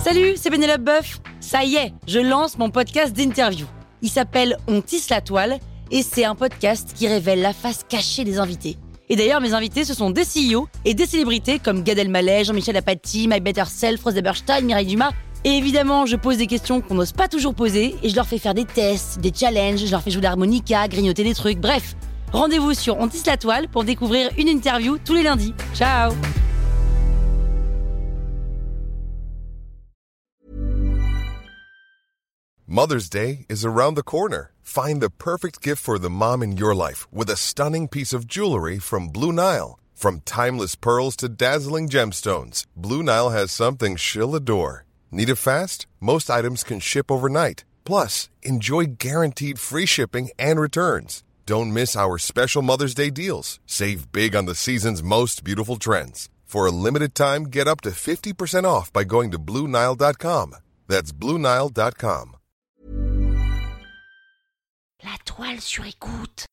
Salut, c'est Pénélope Boeuf. Ça y est, je lance mon podcast d'interview. Il s'appelle On tisse la toile et c'est un podcast qui révèle la face cachée des invités. Et d'ailleurs, mes invités, ce sont des CEO et des célébrités comme Gad Elmaleh, Jean-Michel Apathy, My Better Self, Rose Eberstein, Mireille Dumas. Et évidemment, je pose des questions qu'on n'ose pas toujours poser et je leur fais faire des tests, des challenges, je leur fais jouer de l'harmonica, grignoter des trucs, bref. Rendez-vous sur On tisse la toile pour découvrir une interview tous les lundis. Ciao! Mother's Day is around the corner. Find the perfect gift for the mom in your life with a stunning piece of jewelry from Blue Nile. From timeless pearls to dazzling gemstones, Blue Nile has something she'll adore. Need it fast? Most items can ship overnight. Plus, enjoy guaranteed free shipping and returns. Don't miss our special Mother's Day deals. Save big on the season's most beautiful trends. For a limited time, get up to 50% off by going to BlueNile.com. That's BlueNile.com. La toile sur écoute.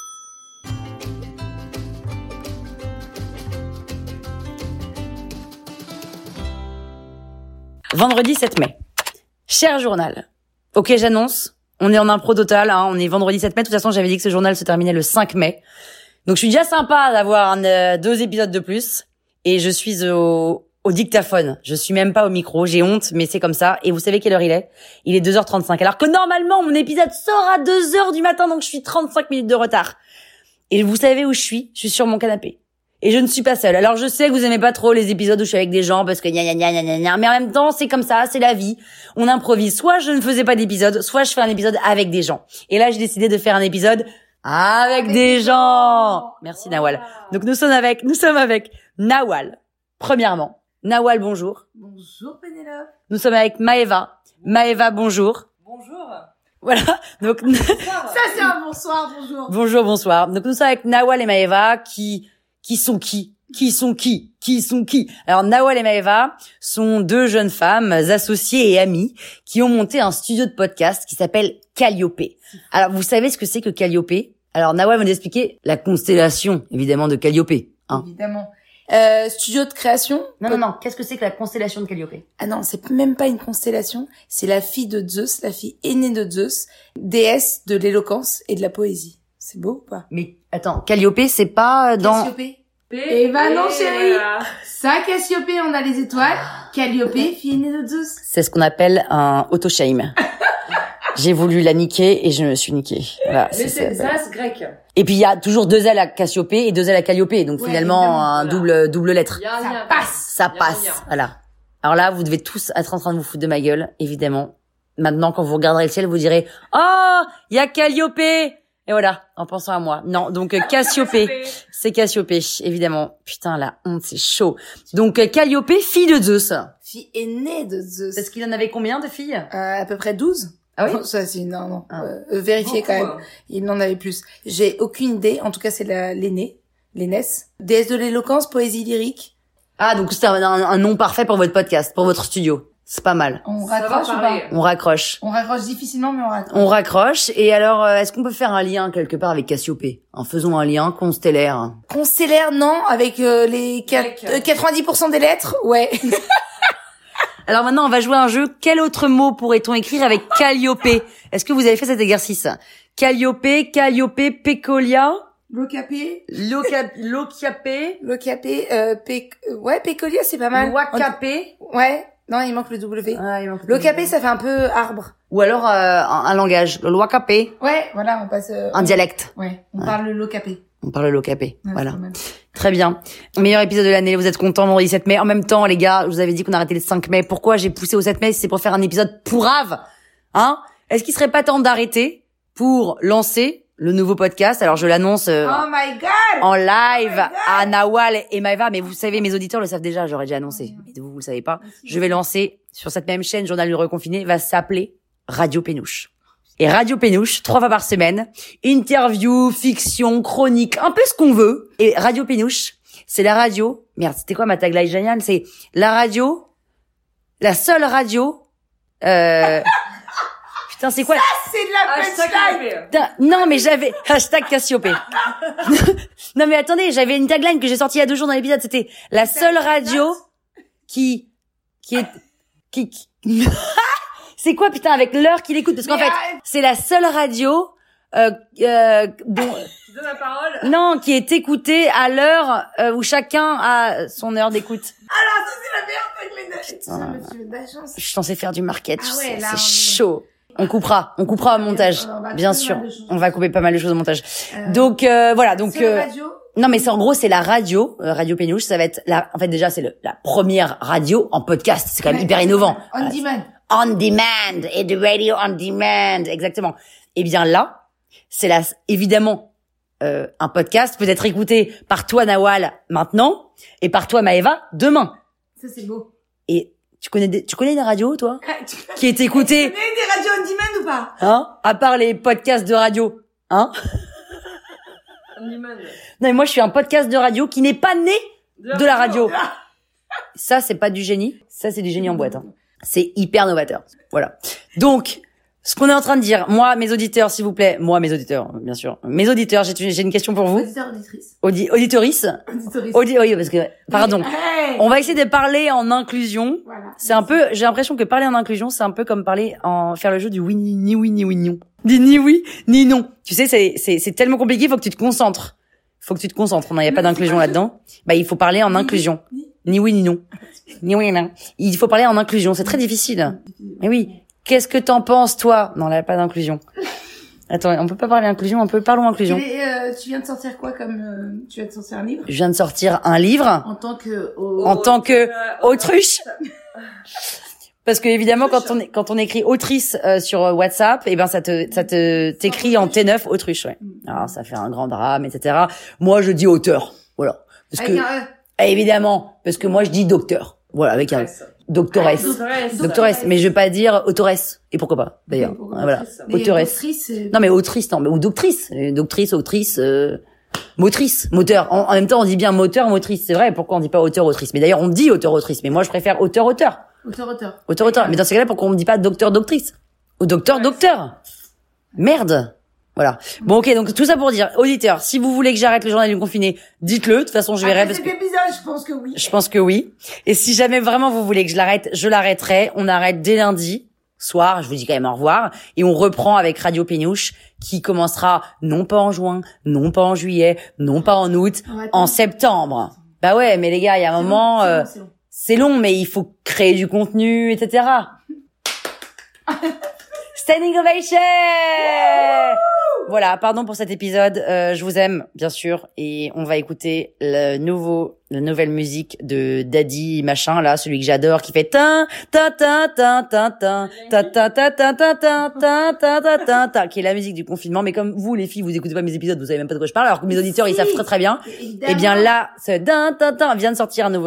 Vendredi 7 mai. Cher journal. Ok, j'annonce. On est en impro total, hein, on est vendredi 7 mai. De toute façon, j'avais dit que ce journal se terminait le 5 mai. Donc, je suis déjà sympa d'avoir 2 épisodes de plus. Et je suis au dictaphone. Je suis même pas au micro. J'ai honte, mais c'est comme ça. Et vous savez quelle heure il est? Il est 2h35. Alors que normalement, mon épisode sort à 2h du matin, donc je suis 35 minutes de retard. Et vous savez où je suis? Je suis sur mon canapé. Et je ne suis pas seule. Alors je sais que vous aimez pas trop les épisodes où je suis avec des gens parce que gna gna gna gna gna, mais en même temps, c'est comme ça, c'est la vie. On improvise. Soit je ne faisais pas d'épisode, soit je fais un épisode avec des gens. Et là, j'ai décidé de faire un épisode avec des gens. Merci Nawal. Donc nous sommes avec Nawal. Premièrement, Nawal, bonjour. Bonjour Pénélope. Nous sommes avec Maëva. Maëva, bonjour. Bonjour. Voilà. Donc Ça c'est un bonsoir, bonjour. Bonjour, bonsoir. Donc nous sommes avec Nawal et Maëva qui sont qui? Alors Nawal et Maëva sont 2 jeunes femmes associées et amies qui ont monté un studio de podcast qui s'appelle Calliope. Alors vous savez ce que c'est que Calliope? Alors Nawal va nous expliquer la constellation évidemment de Calliope. Hein. Évidemment. Studio de création. Non. Qu'est-ce que c'est que la constellation de Calliope? Ah non, c'est même pas une constellation. C'est la fille de Zeus, la fille aînée de Zeus, déesse de l'éloquence et de la poésie. C'est beau ou pas? Mais attends, Calliope, c'est pas dans... Cassiope. Eh ben non chérie. Voilà. Ça, Cassiope, on a les étoiles. Calliope, fille aînée de Zeus. C'est ce qu'on appelle un auto-shame. J'ai voulu la niquer et je me suis niquée. Voilà, mais c'est grec. Et puis il y a toujours 2 L à Cassiope et 2 L à Calliope, donc ouais, finalement un voilà. double lettre. Ça passe. Voilà. Alors là, vous devez tous être en train de vous foutre de ma gueule, évidemment. Maintenant, quand vous regarderez le ciel, vous direz "Oh, il y a Calliope." Et voilà, en pensant à moi. Non, donc Cassiope, c'est Cassiope, évidemment. Putain, la honte, c'est chaud. Donc Calliope, fille de Zeus. Fille aînée de Zeus. Parce qu'il en avait combien de filles? À peu près 12. Ah oui? Non, ça c'est non. Vérifiez quand même. Il en avait plus. J'ai aucune idée. En tout cas, c'est l'aînesse. Déesse de l'éloquence, poésie lyrique. Ah, donc c'est un nom parfait pour votre podcast, pour votre studio. C'est pas mal. On raccroche ou pas? On raccroche. On raccroche difficilement, mais on raccroche. On raccroche. Et alors, est-ce qu'on peut faire un lien quelque part avec Cassiope? En faisant un lien constellaire. Constellaire, non. Avec les 90% des lettres, ouais. Alors maintenant, on va jouer à un jeu. Quel autre mot pourrait-on écrire avec Calliope? Est-ce que vous avez fait cet exercice? Calliope, Pécolia. L'Ocapé. Ouais, Pécolia, c'est pas mal. L'Ouacapé. Ouais. Non, il manque le W. Ah, il manque le L'Ocapé, ça fait un peu arbre. Ou alors, un langage. Le l'Ouacapé. Ouais, voilà, on passe, un dialecte. Ouais. On parle le l'Ocapé. On parle le l'Ocapé. Ouais, voilà. Très bien. Meilleur épisode de l'année. Vous êtes contents, vendredi 7 mai. En même temps, les gars, je vous avais dit qu'on arrêtait le 5 mai. Pourquoi j'ai poussé au 7 mai? C'est pour faire un épisode pourrave. Hein? Est-ce qu'il serait pas temps d'arrêter pour lancer le nouveau podcast? Alors, je l'annonce oh my God en live à Nawal et Maëva. Mais vous savez, mes auditeurs le savent déjà. J'aurais déjà annoncé. Mais vous le savez pas. Je vais lancer sur cette même chaîne, Journal du Reconfiné, va s'appeler Radio Pénouche. Et Radio Pénouche, 3 fois par semaine, interview, fiction, chronique, un peu ce qu'on veut. Et Radio Pénouche, c'est la radio. Merde, c'était quoi ma tagline géniale? C'est la radio, la seule radio. Putain, c'est quoi? Ça, c'est de la punchline. Non, mais j'avais hashtag Cassiope. Non, mais attendez, j'avais une tagline que j'ai sortie il y a 2 jours dans l'épisode. C'était la seule radio qui C'est quoi, putain, avec l'heure qu'il écoute? Parce qu'en fait, c'est la seule radio dont... Tu donnes la parole? Non, qui est écoutée à l'heure où chacun a son heure d'écoute. Alors, ça, c'est la meilleure truc, mais monsieur, de la chance. Je suis censée faire du market, Ah ouais, là, c'est chaud. On coupera au montage, bien sûr. On va couper pas mal de choses au montage. Donc voilà, donc radio. non mais c'est en gros c'est la radio, Radio Péniouche, ça va être en fait déjà c'est la première radio en podcast, c'est quand même hyper innovant. On demand. On demand et de radio on demand, exactement. Et bien là, c'est évidemment un podcast peut être écouté par toi Nawal maintenant et par toi Maëva demain. Ça c'est beau. Et tu connais des radios, toi? Qui est écouté? Tu connais des radios on demand ou pas? Hein? À part les podcasts de radio. Hein? On demand. Non, mais moi, je suis un podcast de radio qui n'est pas né de la radio. Ça, c'est pas du génie. Ça, c'est du génie en boîte, hein. C'est hyper novateur. Voilà. Donc, ce qu'on est en train de dire, moi, mes auditeurs, s'il vous plaît, mes auditeurs, bien sûr. Mes auditeurs, j'ai une question pour vous. Auditeurs, auditrices. Auditorices. Oui, parce que, pardon. Hey. On va essayer de parler en inclusion. Voilà. C'est un peu, j'ai l'impression que parler en inclusion, c'est un peu comme faire le jeu du oui, ni oui, ni oui, non. Dis ni oui, ni non. Tu sais, c'est tellement compliqué, faut que tu te concentres. Non, il y a pas d'inclusion là-dedans. Bah, il faut parler en inclusion. Ni oui, ni non. Ni oui, ni non. Il faut parler en inclusion. C'est très difficile. Mais oui. Qu'est-ce que t'en penses, toi? Non, là, pas d'inclusion. Attends, on peut pas parler inclusion, parlons inclusion. Tu viens de sortir quoi tu viens de sortir un livre? Je viens de sortir un livre. En tant que autruche. Parce que évidemment, quand on écrit autrice sur WhatsApp, eh ben ça t'écrit en T9 autruche, ouais. Alors ça fait un grand drame, etc. Moi, je dis auteur, voilà. Parce avec que évidemment, parce que moi je dis docteur, voilà, avec un doctoresse. Mais je vais pas dire autoresse. Et pourquoi pas, d'ailleurs. Voilà, autoresse. Non mais autrice, non, mais ou doctrice, autrice. Motrice, moteur. En même temps, on dit bien moteur, motrice. C'est vrai. Pourquoi on dit pas auteur, autrice? Mais d'ailleurs, on dit auteur, autrice. Mais moi, je préfère auteur. Auteur. Mais dans ce cas-là, pourquoi on me dit pas docteur, doctrice? Ou docteur, docteur? Merde. Voilà. Bon, ok. Donc, tout ça pour dire, auditeurs, si vous voulez que j'arrête le journal du confiné, dites-le. De toute façon, je verrai. Après cet épisode, je pense que oui. Et si jamais vraiment vous voulez que je l'arrête, je l'arrêterai. On arrête dès lundi soir. Je vous dis quand même au revoir. Et on reprend avec Radio Péniouche, qui commencera non pas en juin, non pas en juillet, non pas en août, en septembre. Bah ouais, mais les gars, il y a un moment, c'est long, mais il faut créer du contenu, etc. Standing ovation! Voilà, pardon pour cet épisode. Je vous aime, bien sûr, et on va écouter la nouvelle musique de Daddy machin là, celui que j'adore, qui fait ta ta ta ta ta ta ta ta ta ta ta ta ta ta ta, qui est la musique du confinement. Mais comme vous, les filles, vous écoutez pas mes épisodes, vous savez même pas de quoi je parle, alors que mes auditeurs ils savent très très bien. Et bien là, ce ta ta ta vient de sortir une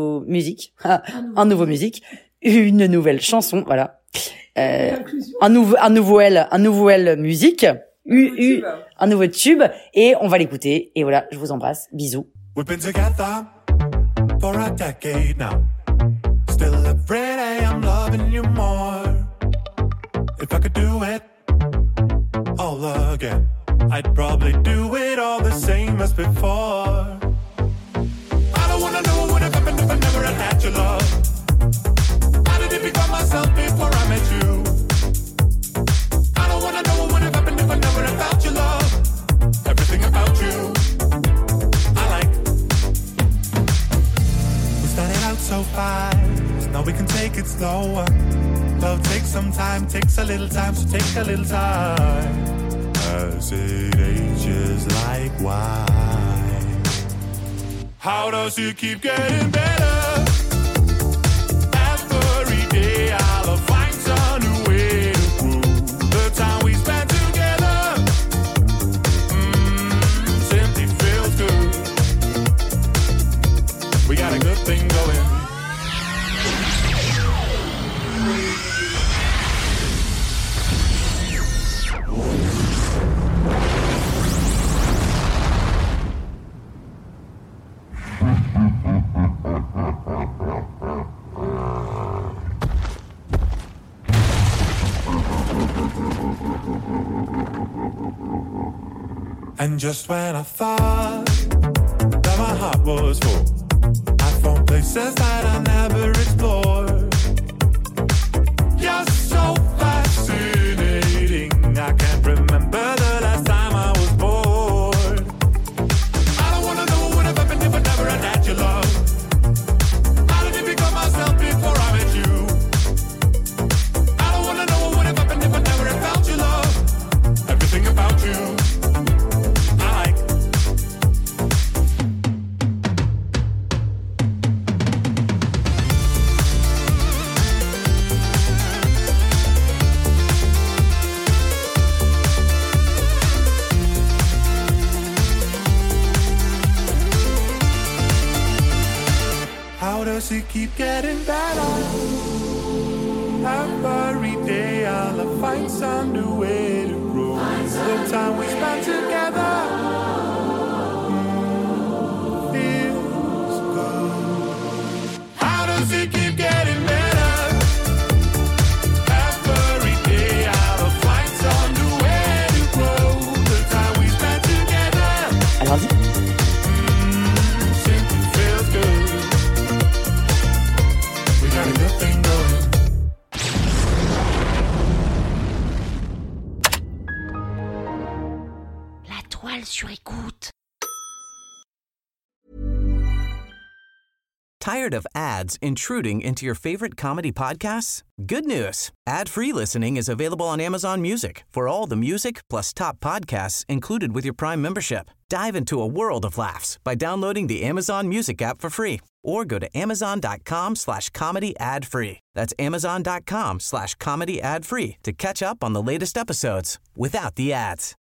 nouvelle chanson, voilà. Un nouveau L musique. Un nouveau tube, et on va l'écouter, et voilà, je vous embrasse, bisous. We've been together for a decade now. Still every day I'm loving you more. If I could do it all again, I'd probably do it all the same as before. I don't wanna know what would have happened if I never had your love. How did it become myself before I met you? I don't wanna know what would have happened if I never had felt your love. Everything about you I like. We started out so fast, now we can take it slower. Love takes some time, takes a little time, so take a little time. As it ages like wine. How does it keep getting better? Every day I'll find some new way to prove the time we spent together. Simply feels good. We got a good thing going. And just when I thought that my heart was full, I found places that I never explored. does it keep getting better? Every day I'll find some new way to grow. The time we spend together feels good. How does it keep getting better? Every day I'll find some new way to grow. The time we spend together. Alors dis. Simply feels good. We got a good thing going. La toile sur écoute. Tired of ads intruding into your favorite comedy podcasts? Good news. Ad-free listening is available on Amazon Music for all the music plus top podcasts included with your Prime membership. Dive into a world of laughs by downloading the Amazon Music app for free or go to amazon.com/comedy ad-free. That's amazon.com/comedy ad-free to catch up on the latest episodes without the ads.